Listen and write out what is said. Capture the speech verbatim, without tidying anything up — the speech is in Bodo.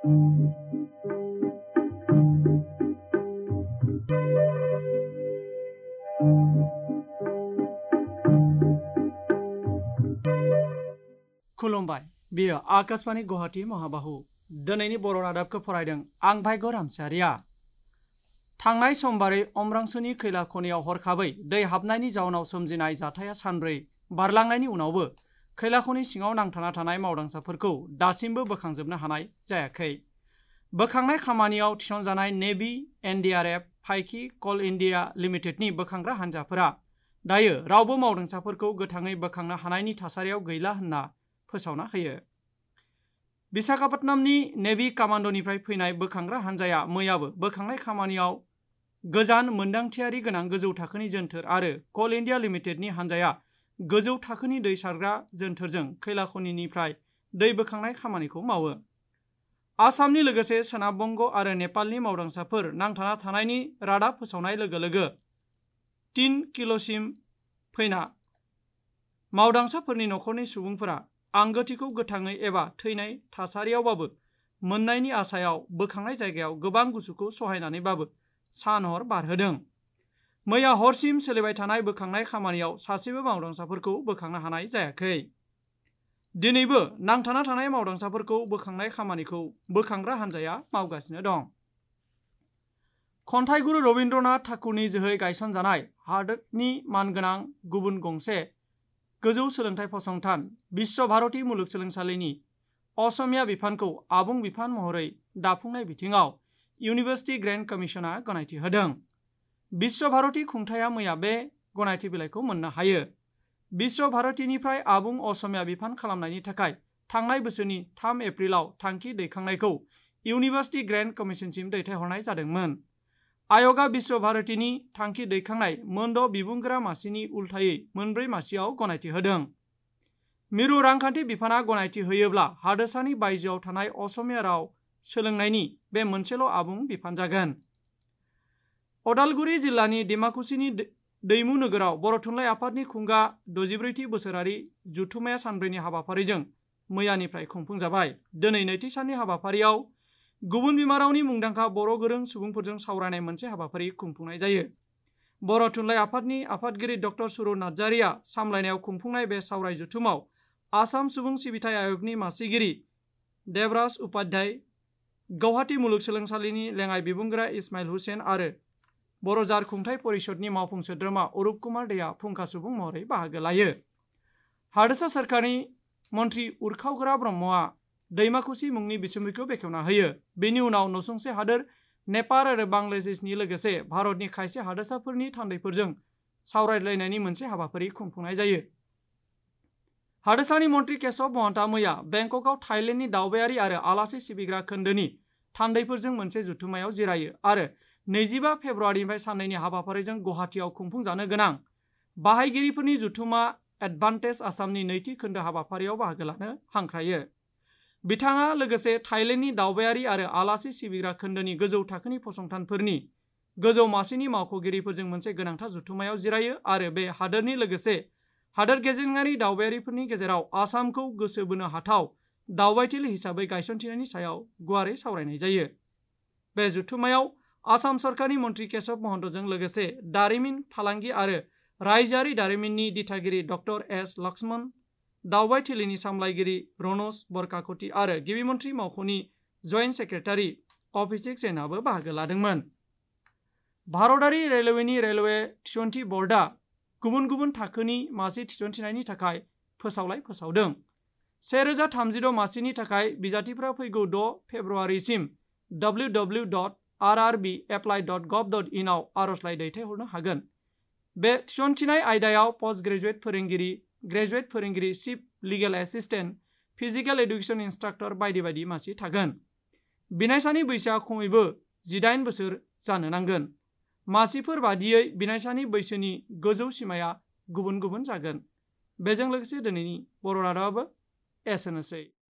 खुलुमबाय बियो आकाशवाणी गुवाहाटी महाबाहु दिनैनि बर' रादाबखौ फरायदों आं भाग्य रामसियारिया। थांनाय समबारै अमरांसुनि खैला खनियाव हरखाबै दै हाबनायनि जाउनाव सोमजिनाय जाथाया सानब्रै बारलांनायनि उनावबो खैला खनि सिङाव नांथाना थानाय मावदांसाफोरखौ दासिमबो बोखांजोबनो हानाय जायाखै। बोखांनाय खामानियाव थिसनजानाय नेभि, एनडिआरएफ, फाइकि, कल इन्डिया लिमिटेडनि बोखांग्रा हान्जाफोरा दायो रावबो मावदांसाफोरखौ गोथाङै बोखांनो हानायनि थासारियाव गैला होनना फोसावना होयो। विशाखापट्टनमनि नेभि कामान्डनिफ्राय फैनाय बोखांग्रा हान्जाया मैयाबो बोखांनाय खामानियाव गोजान मोन्दांथियारि गोनां गोजौ थाखोनि जोनथोर आरो कल इन्डिया लिमिटेडनि हान्जाया गोजौ थाखोनि दै सारग्रा जोनथोरजों खैला खनिनिफ्राय दै बोखांनाय खामानिखौ मावो। आसामनि लोगोसे सोनाब बंग' आरो नेपालनि मावदांसाफोर नांथाना थानायनि रादाब फोसावनाय लोगो लोगो तिन किल'सिम फैना मावदांसाफोरनि न'खरनि सुबुंफोरा आंगोथिखौ गोथाङै एबा थैनाय थासारियावबाबो मोननायनि आसायाव बोखांनाय जायगायाव गोबां गुसुखौ सहायनानैबाबो सान हर बारहोदों। मैया हरसिम सोलिबाय थानाय बोखांनाय खामानियाव सासेबो मावदांसाफोरखौ बोखांनो हानाय जायाखै। दिनैबो नांथाना थानाय मावदांसाफोरखौ बोखांनाय खामानिखौ बोखांग्रा हान्जाया मावगासिनो दं। खन्थाइगिरि रबीन्द्रनाथ ठाकुरनि जोहै गायसनजानाय हादोरनि मानगोनां गुबुन गंसे गोजौ सोलोंथाइ फसंथान बिश्व भारती मुलुगसोलोंसालिनि असमिया बिफानखौ आबुं बिफान महरै दाफुंनाय बिथिङाव इउनिभार्सिटि ग्रेन्ट कमिसना गनायथि होदों। बिश्व भारती खुंथाया मैया बे गनायथि बिलाइखौ मोननो हायो। बिश्व भारतीनिफ्राय आबुं असमिया बिफान खालामनायनि थाखाय थांनाय बोसोरनि थाम एप्रिलाव थांखि दैखांनायखौ इउनिभार्सिटि ग्रेन्ट कमिसनसिम दैथायहरनाय जादोंमोन। आय'गा बिश्व भारतीनि थांखि दैखांनाय मोनद' बिबुंगोरा मासिनि उल्थायै मोनब्रै मासियाव गनायथि होदों। मिरु रांखान्थि बिफाना गनायथि होयोब्ला हादोरसानि बायजोआव थानाय असमिया राव सोलोंनायनि बे मोनसेल' आबुं बिफान जागोन। अदालगुरि जिल्लानि डिमाकुसिनि दैमु नोगोराव बर' थुनलाइ आफादनि खुंगा दजिब्रैथि बोसोरारि जथुम्माया सानब्रैनि हाबाफारिजों मैयानिफ्राय खुंफुंजाबाय। दिनै नैथि साननि हाबाफारियाव गुबुन बिमा रावनि मुंदांखा बर' गोरों सुबुंफोरजों सावरायनाय मोनसे हाबाफारि खुंफुंनाय जायो। बर' थुनलाइ आफादनि आफादगिरि डक्टर सुरु नार्जारिया सामलायनायाव खुंफुंनाय बे सावराय जथुमाव आसाम सुबुं सिबिथाइ आय'गनि मासिगिरि देबराज उपाध्याय, गौहाटी मुलुगसोलोंसालिनि लेङाइ बिबुंगोरा इस्माइल हुसेन आरो बर' जार खुंथाइ परिषदनि मावफुं सोद्रोमा अरुप कुमार दैया फुंखा सुबुं महरै बाहागो लायो। हादोरसा सोरखारनि मन्थ्रि उरखावगोरा ब्रह्मआ दैमाकुसि मुंनि बिसम्बिखौ बेखेवना होयो। बेनि उनाव नसुंसे हादोर नेपाल आरो बांलादेशनि लोगोसे भारतनि खायसे हादोरसाफोरनि थान्दैफोरजों सावरायलायनायनि मोनसे हाबाफारि खुंफुंनाय जायो। हादोरसानि मन्थ्रि केशव महन्ता मैया बेंककआव थाइलेण्डनि दावबायारि आरो आलासि सिबिग्रा खोन्दोनि थान्दैफोरजों मोनसे जथुम्मायाव जिरायो आरो नैजिबा फेब्रुवारिनिफ्राय साननैनि हाबाफारिजों गुवाहाटीआव खुंफुंजानो गोनां बाहायगिरिफोरनि जथुम्मा एडभान्टेज आसामनि नैथि खोन्दो हाबाफारियाव बाहागो लानो हांख्रायो। बिथाङा लोगोसे थाइलेण्डनि दावबायारि आरो आलासि सिबिग्रा खोन्दोनि गोजौ थाखोनि फसंथानफोरनि गोजौ मासिनि मावख'गिरिफोरजों मोनसे गोनांथार जथुम्मायाव जिरायो आरो बे हादोरनि लोगोसे हादोर गेजेरारि दावबायारिफोरनि गेजेराव आसामखौ गोसो बोनो हाथाव दावबायथिलि हिसाबै गायसनथिनायनि सायाव गुवारै सावरायनाय जायो। बे जथुम्मायाव आसाम सरकारनि मन्थ्रि केशव महन्तजों लोगोसे दारिमिन, फालांगि आरो रायजोआरि दारिमिननि दिथागिरि डक्टर एस लक्ष्मण, दावबायथिलिनि सामलायगिरि रनज बरकाकति आरो गिबि मन्थ्रि मावख'नि जइन्ट सेक्रेटारि अभिषेक जैनआबो बाहागो लादोंमोन। भारतारि रेलवेनि रेलवे थिसनथि बर्डआ गुबुन गुबुन थाखोनि मासि थिसनथिनायनि थाखाय फोसावलाय फोसावदों। सेरोजा थामजिद' मासिनि थाखाय बिजाथिफोरा फैगौ द' फेब्रुवारिसिम W W dot R R B apply dot gov dot in आव आर'जलाइ दैथायहरनो हागोन। बे थिसनथिनाय आयदायाव पस्ट ग्रेजुएट फोरोंगिरि, ग्रेजुएट फोरोंगिरि, chief legal assistant, physical education instructor बायदि बायदि मासि थागोन। बिनायसानि बैसोआ खमैबो जिदाइन बोसोर जानो नांगोन। मासिफोर बादियै बिनायसानि बैसोनि गोजौ सिमाया गुबुन गुबुन जागोन। बेजों लोगोसे दिनैनि बर' रादाबाबो एसेनोसै।